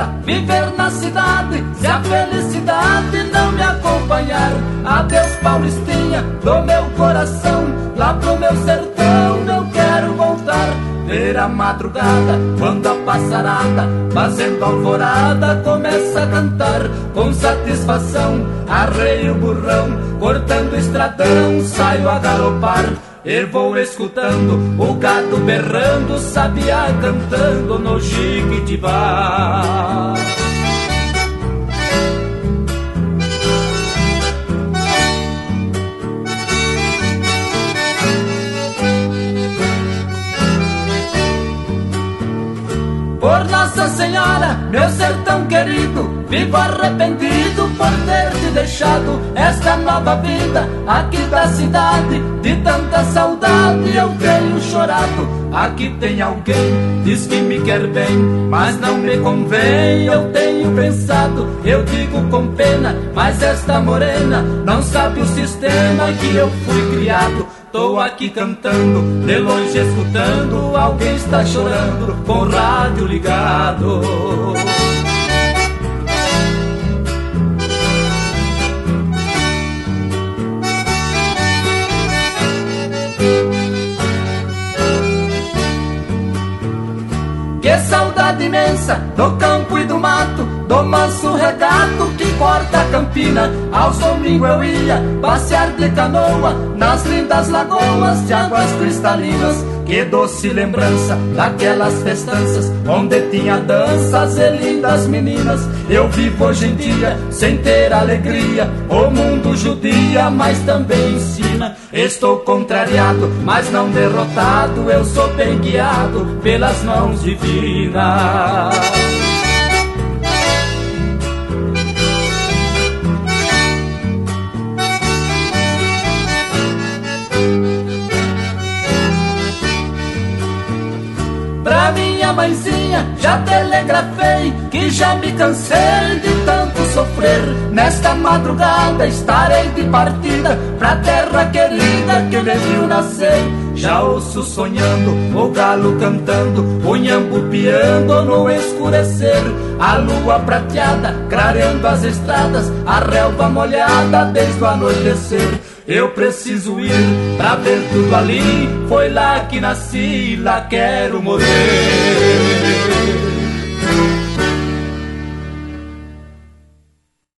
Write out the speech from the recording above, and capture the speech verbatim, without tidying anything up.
tristeza viver na cidade, se a felicidade não me acompanhar. Adeus Paulistinha do meu coração, lá pro meu sertão eu quero voltar. Ver a madrugada, quando a passarada, fazendo alvorada, começa a cantar. Com satisfação, arreio o burrão, cortando o estradão, saio a galopar. E vou escutando o gado berrando, sabiá cantando no Jiquitibá. Por Nossa Senhora, meu sertão querido, vivo arrependido por ter te deixado esta nova vida aqui da cidade. De tanta saudade eu tenho chorado. Aqui tem alguém, diz que me quer bem, mas não me convém, eu tenho pensado. Eu digo com pena, mas esta morena não sabe o sistema que eu fui criado. Tô aqui cantando, de longe escutando, alguém está chorando com o rádio ligado. Que saudade imensa do campo e do mato, do manso regato que corta a campina. Aos domingos eu ia passear de canoa nas lindas lagoas de águas cristalinas. Que doce lembrança daquelas festanças onde tinha danças e lindas meninas. Eu vivo hoje em dia sem ter alegria, o mundo judia, mas também ensina. Estou contrariado, mas não derrotado, eu sou bem guiado pelas mãos divinas. Pra minha mãezinha já telegrafei que já me cansei de tanto sofrer. Nesta madrugada estarei de partida pra terra querida que me viu nascer. Já ouço sonhando, o galo cantando, o nhambu piando no escurecer. A lua prateada, clareando as estradas, a relva molhada desde o anoitecer. Eu preciso ir pra ver tudo ali, foi lá que nasci, lá quero morrer.